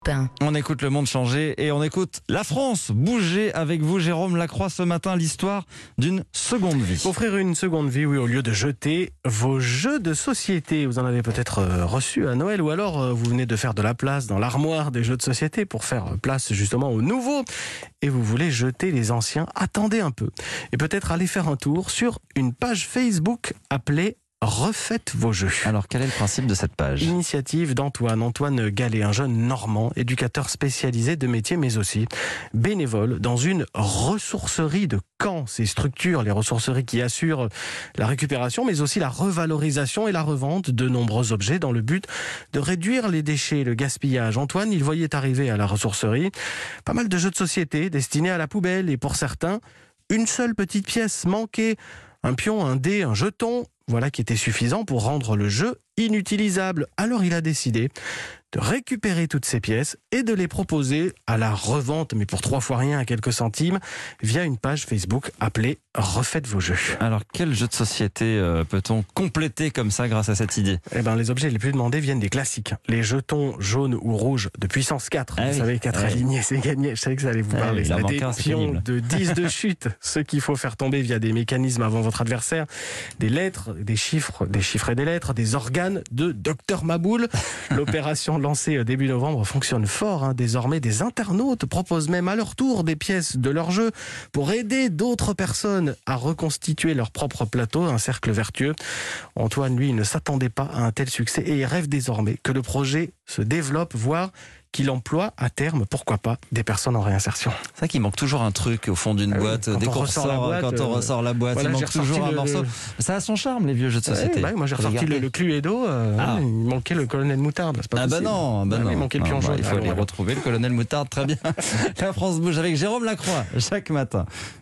On écoute le monde changer et on écoute la France bouger avec vous, Jérôme Lacroix, ce matin, l'histoire d'une seconde vie. Offrir une seconde vie, oui, au lieu de jeter vos jeux de société. Vous en avez peut-être reçu à Noël ou alors vous venez de faire de la place dans l'armoire des jeux de société pour faire place justement aux nouveaux et vous voulez jeter les anciens. Attendez un peu et peut-être aller faire un tour sur une page Facebook appelée Refaites vos jeux. Alors, quel est le principe de cette page ? Initiative d'Antoine Gallet, un jeune normand, éducateur spécialisé de métier, mais aussi bénévole dans une ressourcerie de Caen. Ces structures, les ressourceries qui assurent la récupération, mais aussi la revalorisation et la revente de nombreux objets dans le but de réduire les déchets, le gaspillage. Antoine, il voyait arriver à la ressourcerie pas mal de jeux de société destinés à la poubelle et pour certains, une seule petite pièce manquait. Un pion, un dé, un jeton, voilà qui était suffisant pour rendre le jeu inutilisable. Alors il a décidé de récupérer toutes ces pièces et de les proposer à la revente, mais pour 3 fois rien à quelques centimes, via une page Facebook appelée Refaites vos jeux. Alors, quel jeu de société peut-on compléter comme ça grâce à cette idée ? Eh ben, les objets les plus demandés viennent des classiques. Les jetons jaunes ou rouges de puissance 4. Vous savez, 4 alignés, c'est gagné. Je savais que ça allait vous parler. Des pions de 10 de chute, ceux qu'il faut faire tomber via des mécanismes avant votre adversaire. Des lettres, des chiffres et des lettres, des organes de Dr Maboul. L'opération lancée début novembre fonctionne fort. Désormais, des internautes proposent même à leur tour des pièces de leur jeu pour aider d'autres personnes à reconstituer leur propre plateau, un cercle vertueux. Antoine, lui, ne s'attendait pas à un tel succès et il rêve désormais que le projet se développe, voire qu'il emploie à terme, pourquoi pas, des personnes en réinsertion. C'est vrai qu'il manque toujours un truc au fond d'une boîte. Dès qu'on ressort la boîte, voilà, il manque toujours un morceau. Ça a son charme, les vieux jeux de société. Moi, j'ai ressorti le Cluedo. Il manquait le colonel Moutarde. C'est pas possible. Non. Il manquait le pion jaune. Il faut aller retrouver le colonel Moutarde, très bien. La France bouge avec Jérôme Lacroix, chaque matin.